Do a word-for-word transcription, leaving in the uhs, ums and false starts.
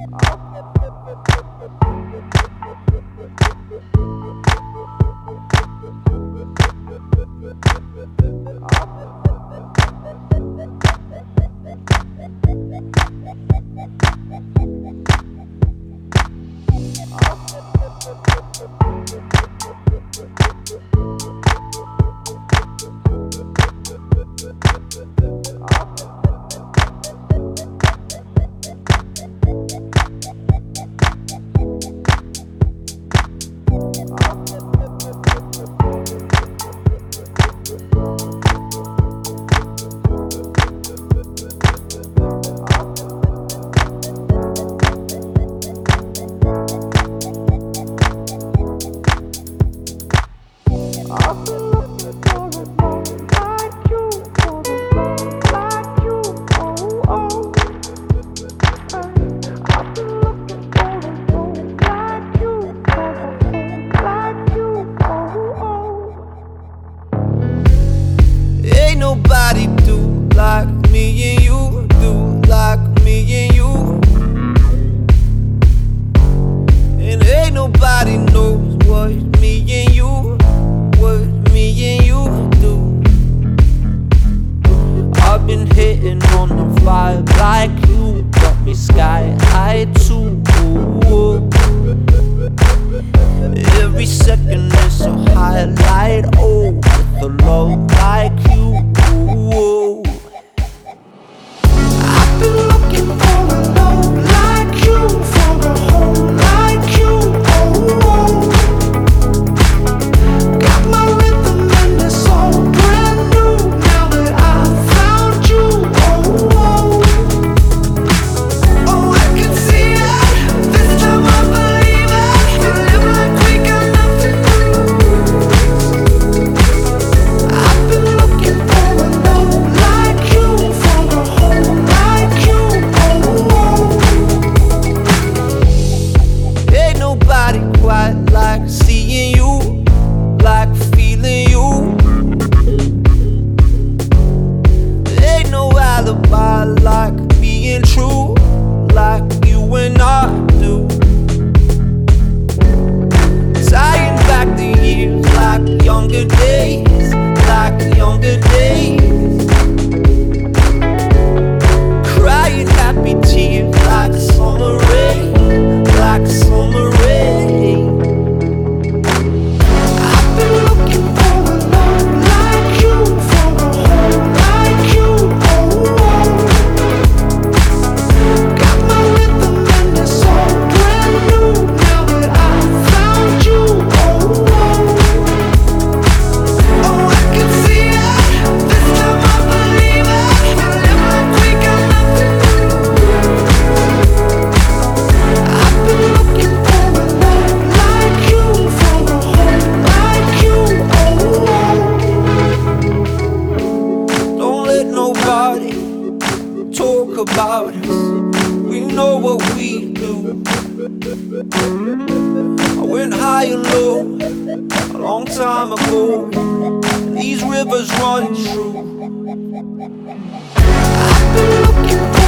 Ain't nobody do like me and you, do like me and you. And ain't nobody knows what me and you, what me and you do. I've been hitting on the vibe like you, got me sky high too. Every second is a highlight, oh, with a love like you. I've been looking for a love like you, for a home like you, oh. Got my rhythm and it's all brand new now that I found you, oh. Oh, I can see it, this time I believe it. We live like we got nothing to lose. I've been looking for a love like you, for a home like you, oh. Ain't nobody quite like seeing you, like feeling you. Ain't no alibi like being true, like you and I do. Tying back the years like younger days, like younger days. Crying happy tears like summer rain, like summer rain. I've been looking for a love like you, for a home like you, oh. Got my rhythm and it's all brand new now that I found you, oh. Oh, I can see it, this time I believe it. We live like we got nothing to lose. I've been looking for a love like you, for a home like you, oh. Don't let nobody talk about us, we know what we do. I went high and low a long time ago, these rivers run true. I've been looking